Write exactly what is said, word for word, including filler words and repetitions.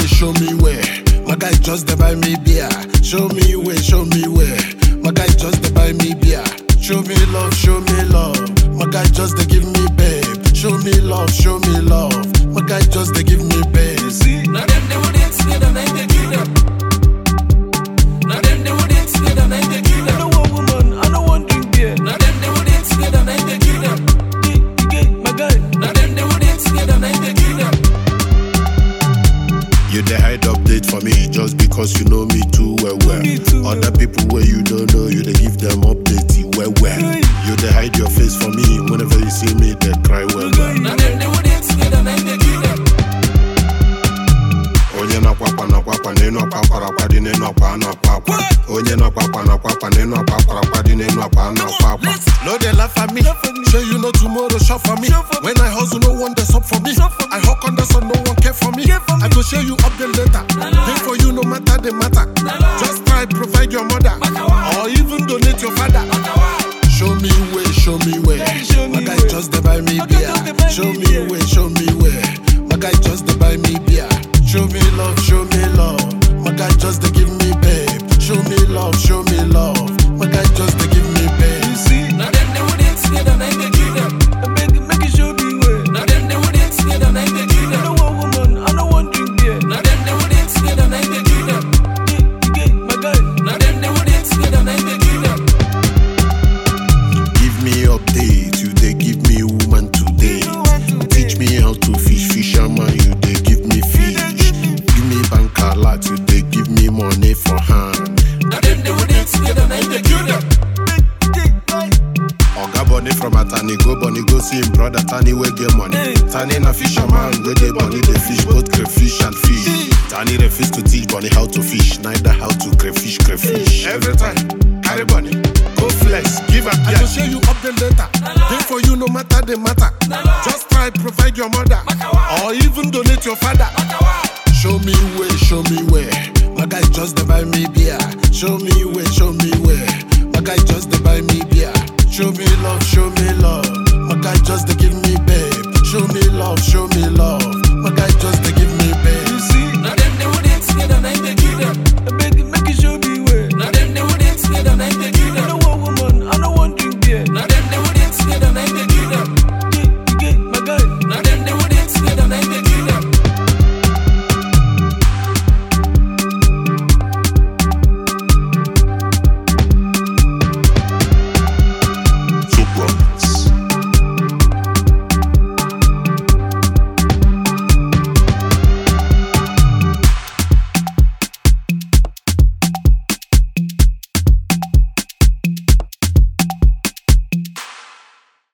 way, show me where. My guy just dey buy me beer. Show me where, show me where. My guy just dey buy me beer. Show me love, show me love. My guy just dey give me babe. Show me love, show me love. My guy just dey give me babe. You see, now them they would dance together, now they kill them. Now them they would dance together, now they kill them. I don't want woman, I don't want drink beer. Now them they would dance together, now they kill them. You, you get my guy. Now them they would dance together, now they kill them. You dey hide update for me just because you know me too well well. Me too Other people where you don't know, you dey give them update well well. Hey. You dey hide your face for me whenever you see me, they cry well well. Now them they would dance together, now they kill them. Onye na kwakwa na kwakwa nenu akwakwa kwa di nenu akwa na kwakwa. Onye na kwakwa na kwakwa nenu akwakwa kwa di nenu akwa na kwakwa. No dey laugh at me, sure you know tomorrow shop for me. When I hustle, no one dey stop for me. I hawk on the sun, no one care for me. I go show you update later. Pay for you no matter the matter. Just try provide your mother, or even donate your father. Show me where, show me where. My guy just dey buy me beer. Show me where, show me where. My guy just dey buy me beer. Show me love, show me love. My guy just dey give me babe. Show me love, show me love. My guy just dey give me babe. You see, Now them they would dance together, now they kill them. I beg you, make you show me where. Now them they would dance together, now they kill I them. don't want woman, I don't want drink beer. Now them they would dance together, now they kill them. You, you get my guy. Now them they would dance together, now they kill them. Give me update, you dey give me woman today. Teach me how to fish, fisherman, you dey give me fish. Give me bank alert, you dey give me money for hand. Now them they would dance together, now they kill them. Oga Bonny from Atani, go Bonny, go see him brother Tani wey get money. Hey. Tani na fisherman, wey dey Bonny dey fish both crayfish and fish. Tani refuse to teach Bonny how to fish, neither how to crayfish crayfish. Every time, carry Bonny, go flex, give am. I go show you update later. Pay for you no matter the matter. Just try provide your mother, or even donate your father. Show me where, show me where. My guy just dey buy me beer. Show me where, show me where. My guy just dey buy me beer. Show me love, show me love. My guy just dey give me babe. Show me love, show me love. My guy just dey give me babe.